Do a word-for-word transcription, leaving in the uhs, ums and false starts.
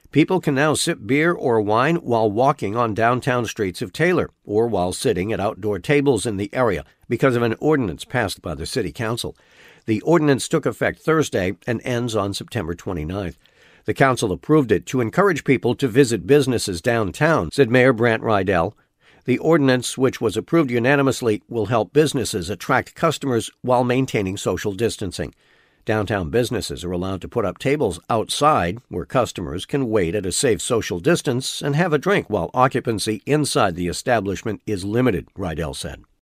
People can now sip beer or wine while walking on downtown streets of Taylor or while sitting at outdoor tables in the area because of an ordinance passed by the City Council. The ordinance took effect Thursday and ends on September twenty-ninth. The council approved it to encourage people to visit businesses downtown, said Mayor Brant Rydell. The ordinance, which was approved unanimously, will help businesses attract customers while maintaining social distancing. Downtown businesses are allowed to put up tables outside where customers can wait at a safe social distance and have a drink while occupancy inside the establishment is limited, Rydell said.